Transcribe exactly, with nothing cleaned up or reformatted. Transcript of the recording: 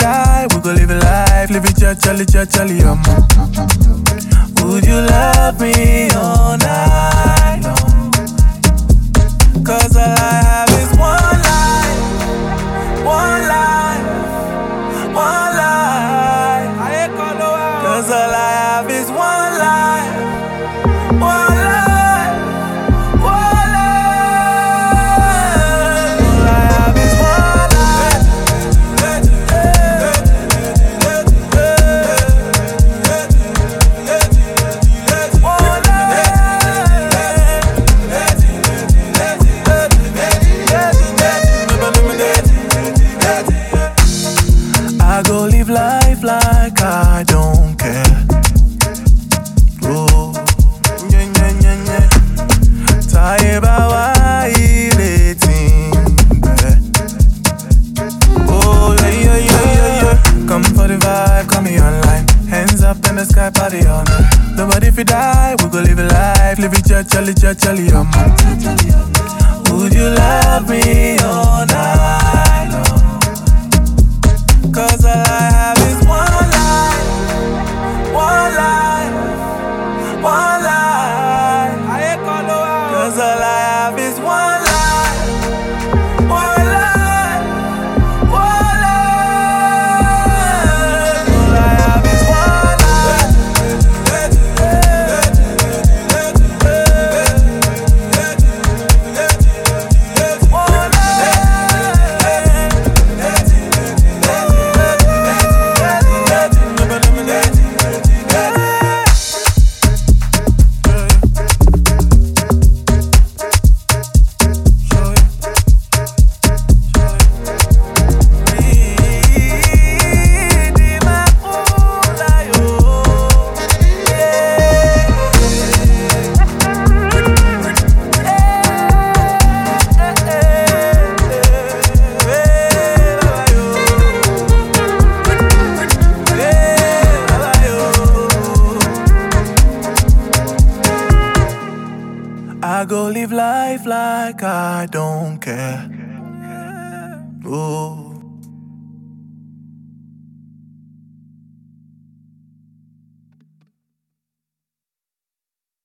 die, we gon' live a life, live it cha-chali, cha-chali, um. Would you love me all night long? Cause all I have is one life, one life, one life. Cause all I have is one life, one life, one life. All I have is one life. I go live life like I don't care. Oh, yeah, yeah, yeah, yeah. Tired about why eating. Oh, yeah, yeah, yeah, yeah, yeah. Come for the vibe, call me online. Hands up in the sky, party all night. Nobody if you die, we gon' live a life, live it cha-chali, cha-chali, um. Would you love me all night long? Cause all I have is one life, one life, one life. Cause all I have is one life, one life, one life. All I have is one life. One I go live life like I don't care. Oh.